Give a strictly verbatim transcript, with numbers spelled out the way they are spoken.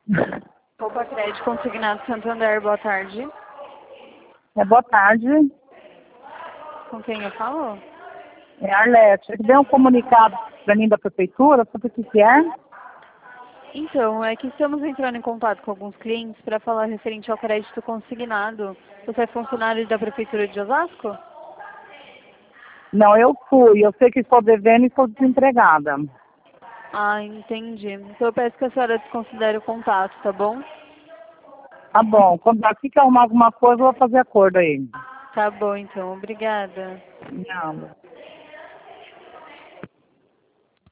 Opa, Crédito Consignado Santander, boa tarde. É, boa tarde. Com quem eu falo? É Arlete. Deu um comunicado para mim da prefeitura sobre o que que é. Então, é que estamos entrando em contato com alguns clientes para falar referente ao crédito consignado. Você é funcionário da Prefeitura de Osasco? Não, eu fui. Eu sei que estou devendo e estou desempregada. Ah, entendi. Então eu peço que a senhora desconsidere o contato, tá bom? Tá bom. Quando aqui que arrumar alguma coisa, eu vou fazer acordo aí. Tá bom, então. Obrigada. Não.